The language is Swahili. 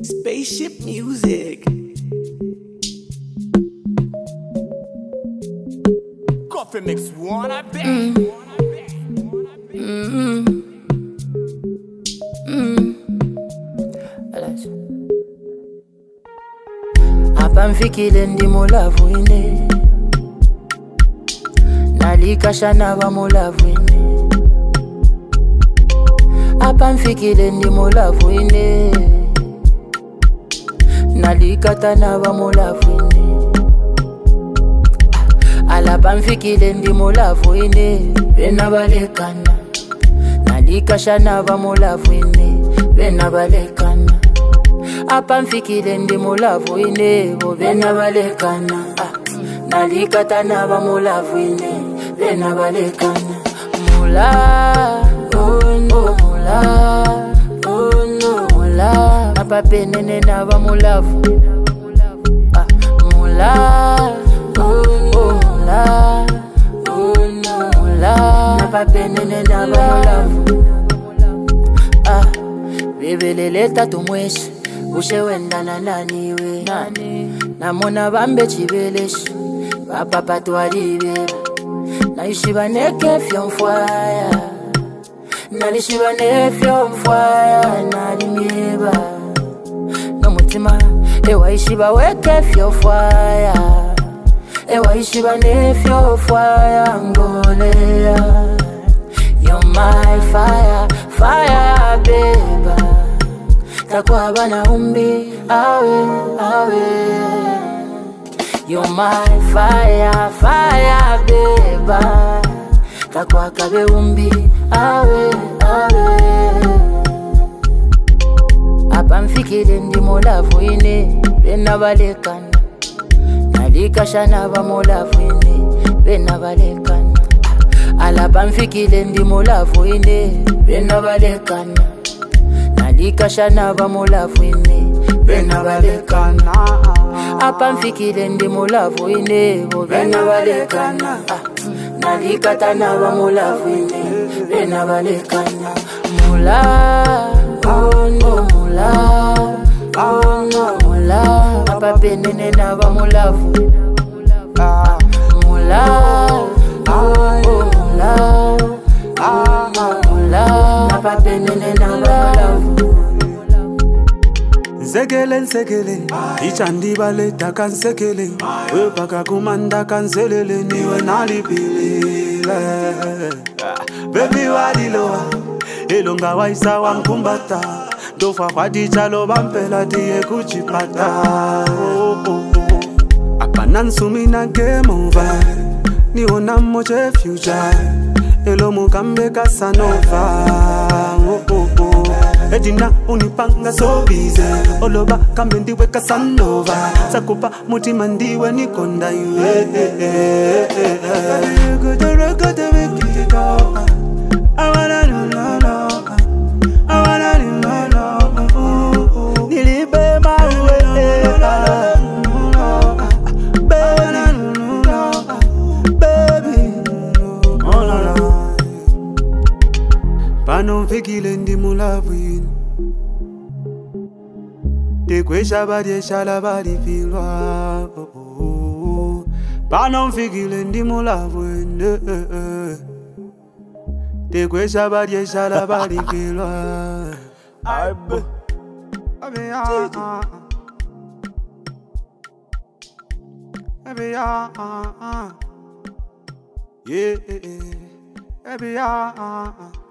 Spaceship music. Coffee mix one, I bet. Hapa mfikile ndimo lavu ine, nalikasha naba mulavu ine. Hapa mfikile ndimo lavu ine, nalikata naba mulavu ine. Alapa mfikile ndimo lavu ine, bena balekana. Nalikasha naba mulavu ine, bena balekana. Hapa mfikile ndimo lavu ine, bo bena balekana. Nalikata naba mulavu ine, bena balekana. Mula, oh no, mula, oh no, mula. Napa penene naba mulavu. Mula, oh mula, oh no, mula. Napa penene naba mulavu. Bebelele tatu mweshe, ushe wenda na nani we. Namona bambe chibeleshi, bapapa tuaribera. Naishi baneke fyomfwaya, nalishi baneke fyomfwaya, nalimyeba. No mutima, ewaishi baweke fyofwaya, ewaishi bane fyofwaya ngolea. You're my fire, fire beba. Takwa bana umbi, awe, awe. You're my fire, fire beba. Takwa kabe umbi, awe, awe. Hapa mfikile ndimo lavu ine, bena balekana. Nalikasha naba mulavu ine, bena balekana. Alapa mfikile ndimo lavu ine, bena balekana. Nalikasha naba mulavu ine, bena balekana. Hapa mfikile ndimo lavu ine, bo bena balekana. Nalikata naba mulavu ine, bena balekana. Mula, oh no, mula, oh no, mula. Hapa penene naba mulavu. Mula, oh mula, mula. Napa penene naba mulavu. Nsekele nsekele, ichandi baleta kansekele. Wepaka kumanda kanselele, niwe nalipilile. Baby wadiloa, elonga waisa wankumbata. Dofa kwa dichalo bampela diye kuchipata. Apa nansumi na game over, niona moche future. Elo mukambe kasanova. Edina unipanga so busy, oloba kambe ndiwe kasanova. Sakupa mutima ndiwe nikonda yue. I wanna know, I wanna know. Nilibe mawe, baby, oh la la. Pano fikile ndimo lavu ine, tekwesha badi shala badi filwa. Pano fikile ndimo lavu ine, tekwesha badi shala badi filwa. Yeah,